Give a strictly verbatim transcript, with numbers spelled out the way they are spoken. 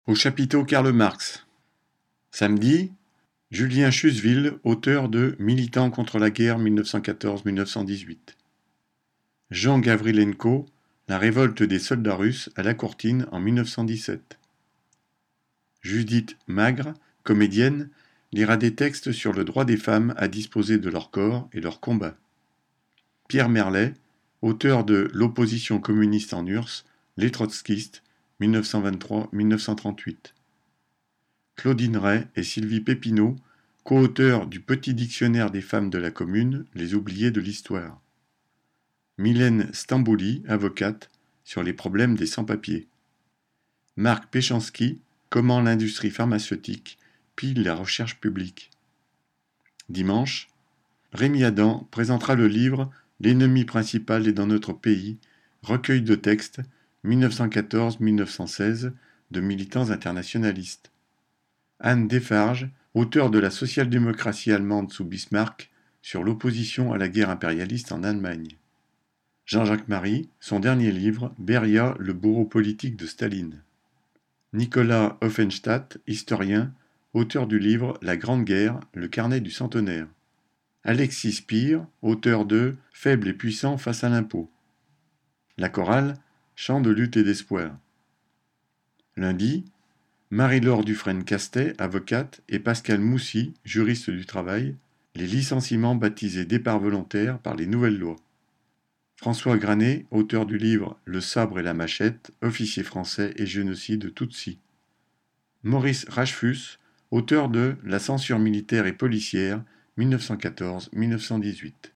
Au chapiteau Karl Marx. Samedi, Julien Chusville, auteur de Militants contre la guerre mille neuf cent quatorze à mille neuf cent dix-huit. Jean Gavrilenko, La révolte des soldats russes à la Courtine en mille neuf cent dix-sept. Judith Magre, comédienne, lira des textes sur le droit des femmes à disposer de leur corps et leur combat. Pierre Merlet, auteur de L'opposition communiste en U R S S, Les trotskistes, mille neuf cent vingt-trois à mille neuf cent trente-huit. Claudine Ray et Sylvie Pépineau, co-auteurs du Petit dictionnaire des femmes de la Commune, les oubliées de l'histoire. Mylène Stambouli, avocate, sur les problèmes des sans-papiers. Marc Péchanski, Comment l'industrie pharmaceutique pille la recherche publique. Dimanche, Rémi Adam présentera le livre L'ennemi principal est dans notre pays, recueil de textes mille neuf cent quatorze à mille neuf cent seize de militants internationalistes. Anne Defarge, auteure de La social-démocratie allemande sous Bismarck, sur l'opposition à la guerre impérialiste en Allemagne. Jean-Jacques Marie, son dernier livre, Beria, le bourreau politique de Staline. Nicolas Offenstadt, historien, auteur du livre La Grande Guerre, le carnet du centenaire. Alexis Spire, auteur de Faibles et puissants face à l'impôt. La chorale, chant de lutte et d'espoir. Lundi, Marie-Laure Dufresne-Castet, avocate, et Pascal Moussy, juriste du travail, les licenciements baptisés départs volontaires par les nouvelles lois. François Granet, auteur du livre Le sabre et la machette, officier français et génocide Tutsi. Maurice Rachfus, auteur de La censure militaire et policière, mille neuf cent quatorze à mille neuf cent dix-huit.